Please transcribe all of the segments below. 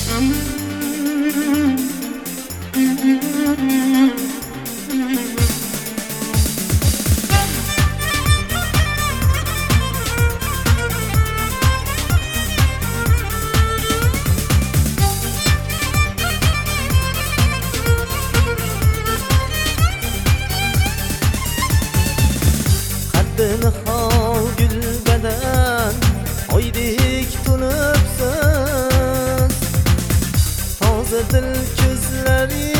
Nihol gulbadan oydek tunibsiz, toza dil ko'zlari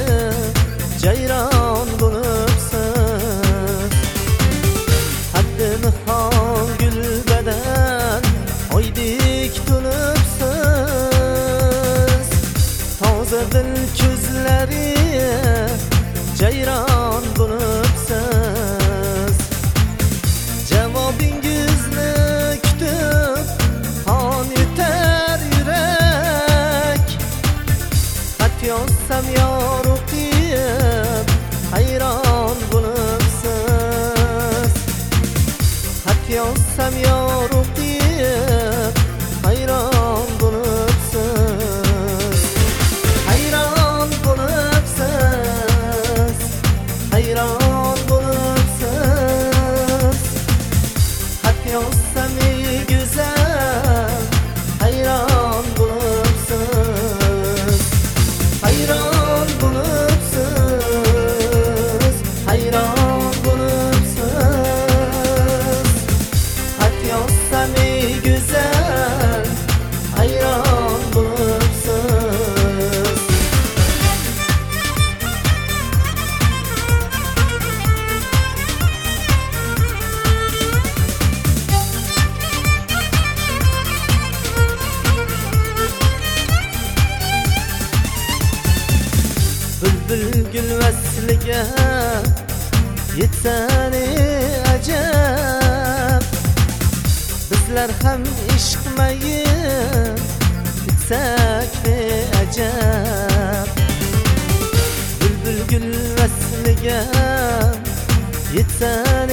jayron bo'libsiz. Haddi nihol gulbadan oydek tunibsiz, toza dil ko'zlari jayron bo'libsiz. Javobingizni kutib qon yutar yurak, xat yozsam yor o'qib hayron bo'libsiz. Xat yozsam yor o'qib hayron bo'libsiz. Hayron bo'libsiz, hayron bo'libsiz. Yozsam ey güzel, hayron bo'libsiz. Hayron bo'libsiz, hayron bo'libsiz. Xat yozsam ey güzel, hayron bo'libsiz. Bülbül vasliga yetsan ajab, bizlar ham ishqmayib bitsak ne ajab. Bülbül vasliga yetsan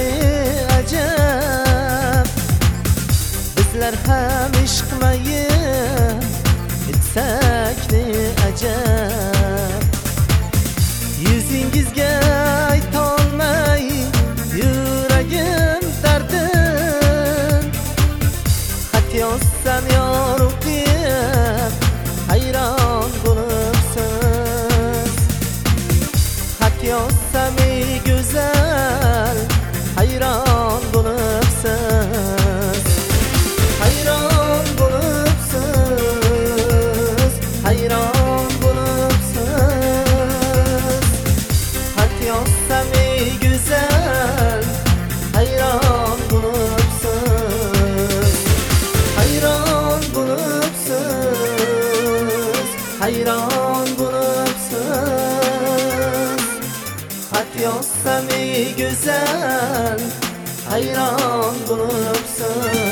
ajab, bizlar ham ishqmayib bitsak ne ajab. Yüzingizga aytolmay yuragim dardin, xat yozsam yor o'qib hayron bo'libsiz. Xat yozsam ey go'zal, hayron bo'libsiz. Hayron bo'libsiz, hayron bo'libsiz. Xat yozsam ey güzel, hayron bo'libsiz. Hayron bo'libsiz, hayron bo'libsiz. Xat yozsam ey güzel, hayron bo'libsiz.